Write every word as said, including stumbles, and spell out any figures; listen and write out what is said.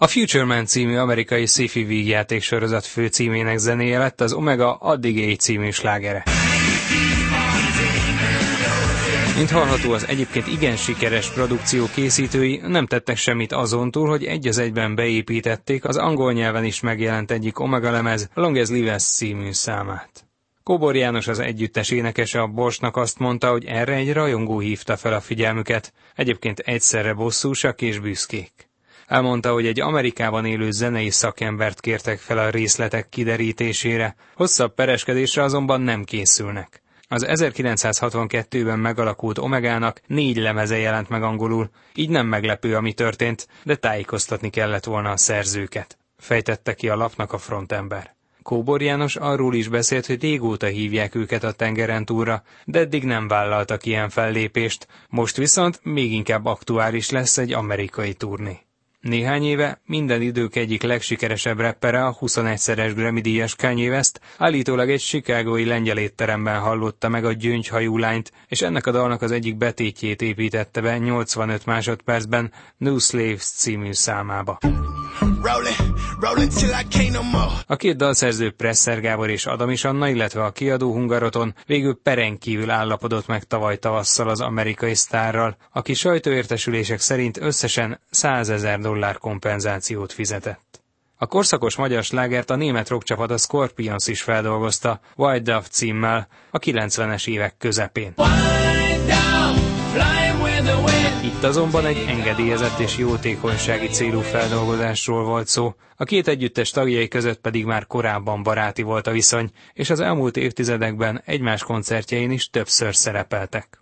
A Future Man című amerikai sci-fi vígjáték sorozat főcímének zenéje lett az Omega Addig élj című slágere. Mint hallható, az egyébként igen sikeres produkció készítői nem tettek semmit azon túl, hogy egy az egyben beépítették az angol nyelven is megjelent egyik Omega lemez Long As Live Us című számát. Kóbor János, az együttes énekese a Borsnak azt mondta, hogy erre egy rajongó hívta fel a figyelmüket, egyébként egyszerre bosszúsak és büszkék. Elmondta, hogy egy Amerikában élő zenei szakembert kértek fel a részletek kiderítésére, hosszabb pereskedésre azonban nem készülnek. Az ezerkilencszázhatvankettőben megalakult Omegának négy lemeze jelent meg angolul, így nem meglepő, ami történt, de tájékoztatni kellett volna a szerzőket, fejtette ki a lapnak a frontember. Kóbor János arról is beszélt, hogy régóta hívják őket a tengeren túlra, de eddig nem vállaltak ilyen fellépést, most viszont még inkább aktuális lesz egy amerikai turné. Néhány éve minden idők egyik legsikeresebb rappere, a huszonegyszeres Grammy-díjas Kanye West állítólag egy chicagói lengyel étteremben hallotta meg a Gyöngyhajú lányt, és ennek a dalnak az egyik betétjét építette be nyolcvanöt másodpercben No Slaves című számába. A két dalszerző Presser Gábor és Adamis Anna, illetve a kiadó Hungaroton végül peren kívül állapodott meg tavaly tavasszal az amerikai sztárral, aki sajtóértesülések szerint összesen százezer dollár kompenzációt fizetett. A korszakos magyar slágert a német rockcsapat a Scorpions is feldolgozta White Dove címmel a kilencvenes évek közepén. Itt azonban egy engedélyezett és jótékonysági célú feldolgozásról volt szó, a két együttes tagjai között pedig már korábban baráti volt a viszony, és az elmúlt évtizedekben egymás koncertjein is többször szerepeltek.